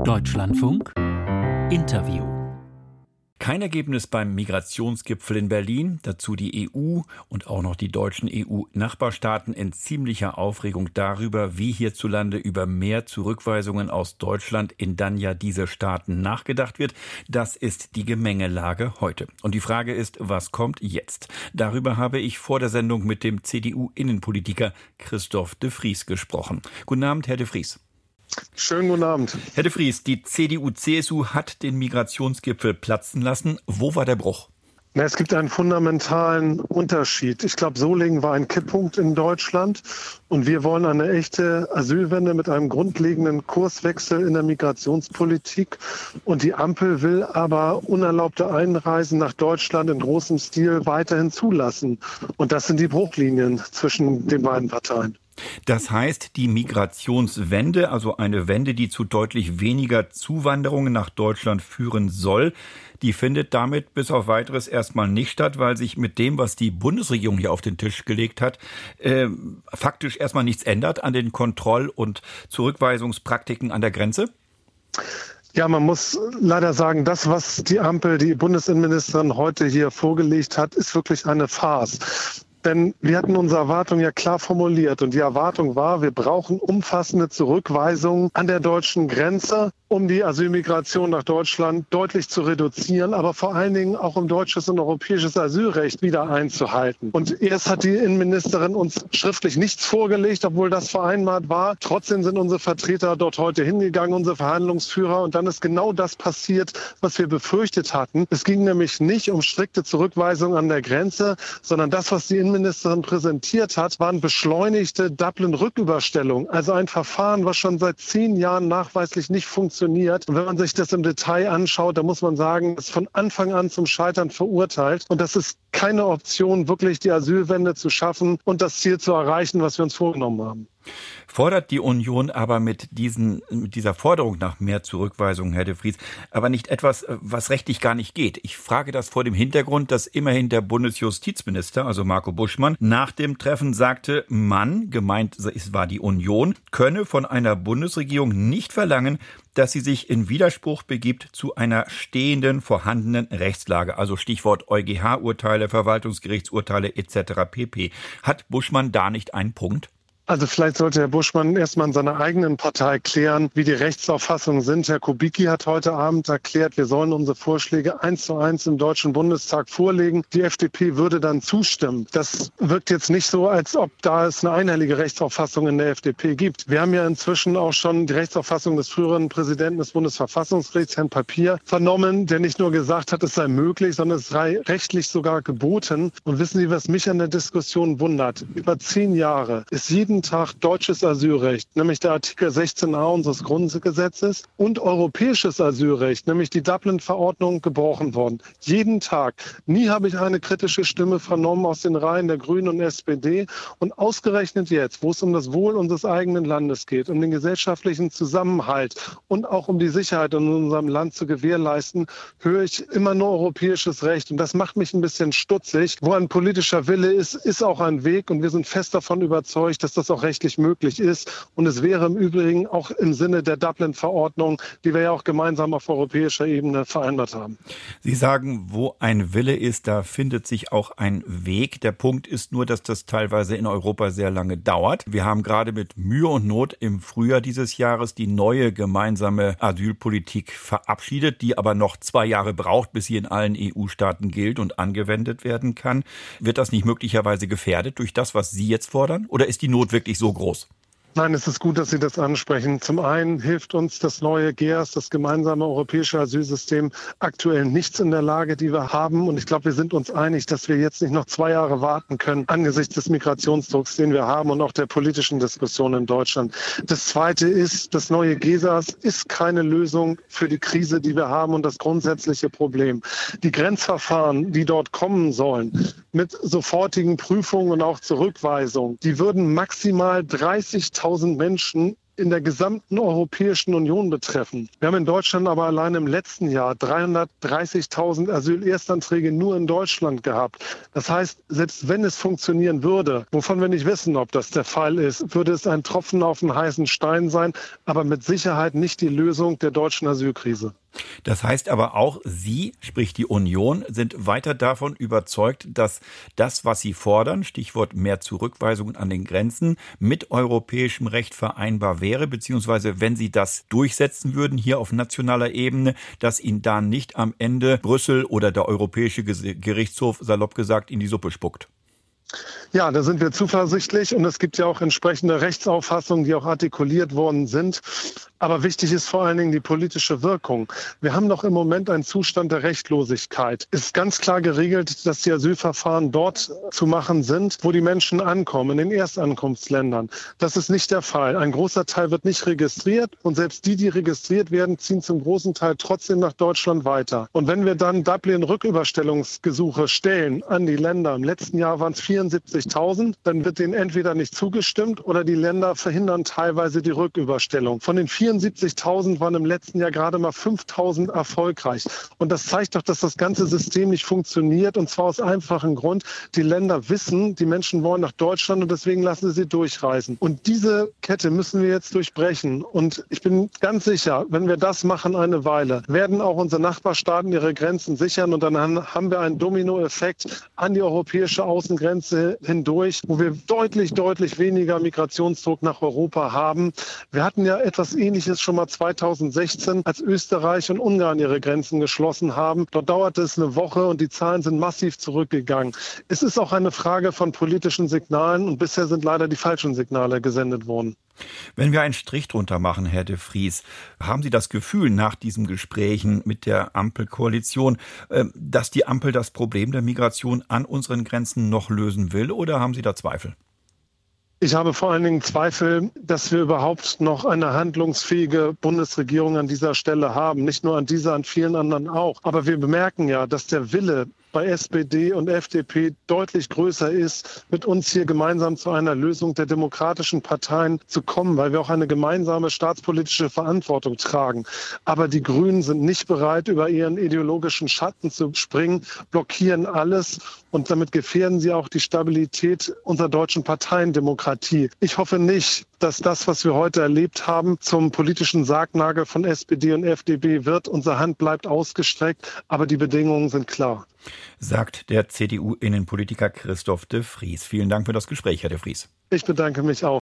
Deutschlandfunk Interview. Kein Ergebnis beim Migrationsgipfel in Berlin, dazu die EU und auch noch die deutschen EU-Nachbarstaaten in ziemlicher Aufregung darüber, wie hierzulande über mehr Zurückweisungen aus Deutschland in dann ja diese Staaten nachgedacht wird. Das ist die Gemengelage heute. Und die Frage ist, was kommt jetzt? Darüber habe ich vor der Sendung mit dem CDU-Innenpolitiker Christoph de Vries gesprochen. Guten Abend, Herr de Vries. Schönen guten Abend. Herr de Vries, die CDU-CSU hat den Migrationsgipfel platzen lassen. Wo war der Bruch? Es gibt einen fundamentalen Unterschied. Ich glaube, Solingen war ein Kipppunkt in Deutschland und wir wollen eine echte Asylwende mit einem grundlegenden Kurswechsel in der Migrationspolitik. Und die Ampel will aber unerlaubte Einreisen nach Deutschland in großem Stil weiterhin zulassen. Und das sind die Bruchlinien zwischen den beiden Parteien. Das heißt, die Migrationswende, also eine Wende, die zu deutlich weniger Zuwanderungen nach Deutschland führen soll, die findet damit bis auf Weiteres erstmal nicht statt, weil sich mit dem, was die Bundesregierung hier auf den Tisch gelegt hat, faktisch erstmal nichts ändert an den Kontroll- und Zurückweisungspraktiken an der Grenze? Ja, man muss leider sagen, das, was die Ampel, die Bundesinnenministerin heute hier vorgelegt hat, ist wirklich eine Farce. Denn wir hatten unsere Erwartung ja klar formuliert und die Erwartung war, wir brauchen umfassende Zurückweisungen an der deutschen Grenze, um die Asylmigration nach Deutschland deutlich zu reduzieren, aber vor allen Dingen auch um deutsches und europäisches Asylrecht wieder einzuhalten. Und erst hat die Innenministerin uns schriftlich nichts vorgelegt, obwohl das vereinbart war. Trotzdem sind unsere Vertreter dort heute hingegangen, unsere Verhandlungsführer, und dann ist genau das passiert, was wir befürchtet hatten. Es ging nämlich nicht um strikte Zurückweisung an der Grenze, sondern das, was die Innenministerin präsentiert hat, waren beschleunigte Dublin-Rücküberstellungen. Also ein Verfahren, was schon seit 10 Jahren nachweislich nicht funktioniert. Und wenn man sich das im Detail anschaut, dann muss man sagen, es ist von Anfang an zum Scheitern verurteilt. Und das ist keine Option, wirklich die Asylwende zu schaffen und das Ziel zu erreichen, was wir uns vorgenommen haben. Fordert die Union aber mit dieser Forderung nach mehr Zurückweisungen, Herr de Vries, aber nicht etwas, was rechtlich gar nicht geht? Ich frage das vor dem Hintergrund, dass immerhin der Bundesjustizminister, also Marco Buschmann, nach dem Treffen sagte, gemeint war die Union, könne von einer Bundesregierung nicht verlangen, dass sie sich in Widerspruch begibt zu einer stehenden, vorhandenen Rechtslage. Also Stichwort EuGH-Urteile, Verwaltungsgerichtsurteile etc. pp. Hat Buschmann da nicht einen Punkt? Also vielleicht sollte Herr Buschmann erstmal in seiner eigenen Partei klären, wie die Rechtsauffassungen sind. Herr Kubicki hat heute Abend erklärt, wir sollen unsere Vorschläge 1:1 im Deutschen Bundestag vorlegen. Die FDP würde dann zustimmen. Das wirkt jetzt nicht so, als ob da es eine einhellige Rechtsauffassung in der FDP gibt. Wir haben ja inzwischen auch schon die Rechtsauffassung des früheren Präsidenten des Bundesverfassungsgerichts, Herrn Papier, vernommen, der nicht nur gesagt hat, es sei möglich, sondern es sei rechtlich sogar geboten. Und wissen Sie, was mich an der Diskussion wundert? Über 10 Jahre ist jeden Tag deutsches Asylrecht, nämlich der Artikel 16a unseres Grundgesetzes, und europäisches Asylrecht, nämlich die Dublin-Verordnung, gebrochen worden. Jeden Tag. Nie habe ich eine kritische Stimme vernommen aus den Reihen der Grünen und SPD. Und ausgerechnet jetzt, wo es um das Wohl unseres eigenen Landes geht, um den gesellschaftlichen Zusammenhalt und auch um die Sicherheit in unserem Land zu gewährleisten, höre ich immer nur europäisches Recht. Und das macht mich ein bisschen stutzig. Wo ein politischer Wille ist, ist auch ein Weg. Und wir sind fest davon überzeugt, dass das auch rechtlich möglich ist. Und es wäre im Übrigen auch im Sinne der Dublin-Verordnung, die wir ja auch gemeinsam auf europäischer Ebene vereinbart haben. Sie sagen, wo ein Wille ist, da findet sich auch ein Weg. Der Punkt ist nur, dass das teilweise in Europa sehr lange dauert. Wir haben gerade mit Mühe und Not im Frühjahr dieses Jahres die neue gemeinsame Asylpolitik verabschiedet, die aber noch 2 Jahre braucht, bis sie in allen EU-Staaten gilt und angewendet werden kann. Wird das nicht möglicherweise gefährdet durch das, was Sie jetzt fordern? Oder ist die Not wirklich so groß? Nein, es ist gut, dass Sie das ansprechen. Zum einen hilft uns das neue GEAS, das gemeinsame europäische Asylsystem, aktuell nichts in der Lage, die wir haben. Und ich glaube, wir sind uns einig, dass wir jetzt nicht noch 2 Jahre warten können angesichts des Migrationsdrucks, den wir haben und auch der politischen Diskussion in Deutschland. Das Zweite ist, das neue GESAS ist keine Lösung für die Krise, die wir haben und das grundsätzliche Problem. Die Grenzverfahren, die dort kommen sollen, mit sofortigen Prüfungen und auch Zurückweisung, die würden maximal 30.000 Menschen in der gesamten Europäischen Union betreffen. Wir haben in Deutschland aber allein im letzten Jahr 330.000 Asylerstanträge nur in Deutschland gehabt. Das heißt, selbst wenn es funktionieren würde, wovon wir nicht wissen, ob das der Fall ist, würde es ein Tropfen auf den heißen Stein sein, aber mit Sicherheit nicht die Lösung der deutschen Asylkrise. Das heißt aber auch, Sie, sprich die Union, sind weiter davon überzeugt, dass das, was Sie fordern, Stichwort mehr Zurückweisungen an den Grenzen, mit europäischem Recht vereinbar wäre, beziehungsweise wenn Sie das durchsetzen würden hier auf nationaler Ebene, dass Ihnen da nicht am Ende Brüssel oder der Europäische Gerichtshof, salopp gesagt, in die Suppe spuckt. Ja, da sind wir zuversichtlich und es gibt ja auch entsprechende Rechtsauffassungen, die auch artikuliert worden sind. Aber wichtig ist vor allen Dingen die politische Wirkung. Wir haben doch im Moment einen Zustand der Rechtlosigkeit. Es ist ganz klar geregelt, dass die Asylverfahren dort zu machen sind, wo die Menschen ankommen, in den Erstankunftsländern. Das ist nicht der Fall. Ein großer Teil wird nicht registriert und selbst die registriert werden, ziehen zum großen Teil trotzdem nach Deutschland weiter. Und wenn wir dann Dublin-Rücküberstellungsgesuche stellen an die Länder, im letzten Jahr waren es 74.000, dann wird denen entweder nicht zugestimmt oder die Länder verhindern teilweise die Rücküberstellung. Von den 74.000 waren im letzten Jahr gerade mal 5.000 erfolgreich. Und das zeigt doch, dass das ganze System nicht funktioniert. Und zwar aus einfachem Grund. Die Länder wissen, die Menschen wollen nach Deutschland und deswegen lassen sie durchreisen. Und diese Kette müssen wir jetzt durchbrechen. Und ich bin ganz sicher, wenn wir das machen eine Weile, werden auch unsere Nachbarstaaten ihre Grenzen sichern. Und dann haben wir einen Dominoeffekt an die europäische Außengrenze hindurch, wo wir deutlich weniger Migrationsdruck nach Europa haben. Wir hatten ja etwas Ähnliches schon mal 2016, als Österreich und Ungarn ihre Grenzen geschlossen haben. Dort dauerte es eine Woche und die Zahlen sind massiv zurückgegangen. Es ist auch eine Frage von politischen Signalen und bisher sind leider die falschen Signale gesendet worden. Wenn wir einen Strich drunter machen, Herr de Vries, haben Sie das Gefühl nach diesen Gesprächen mit der Ampelkoalition, dass die Ampel das Problem der Migration an unseren Grenzen noch lösen will, oder haben Sie da Zweifel? Ich habe vor allen Dingen Zweifel, dass wir überhaupt noch eine handlungsfähige Bundesregierung an dieser Stelle haben. Nicht nur an dieser, an vielen anderen auch. Aber wir bemerken ja, dass der Wille bei SPD und FDP deutlich größer ist, mit uns hier gemeinsam zu einer Lösung der demokratischen Parteien zu kommen, weil wir auch eine gemeinsame staatspolitische Verantwortung tragen. Aber die Grünen sind nicht bereit, über ihren ideologischen Schatten zu springen, blockieren alles und damit gefährden sie auch die Stabilität unserer deutschen Parteiendemokratie. Ich hoffe nicht, dass das, was wir heute erlebt haben, zum politischen Sargnagel von SPD und FDP wird. Unsere Hand bleibt ausgestreckt, aber die Bedingungen sind klar. Sagt der CDU-Innenpolitiker Christoph de Vries. Vielen Dank für das Gespräch, Herr de Vries. Ich bedanke mich auch.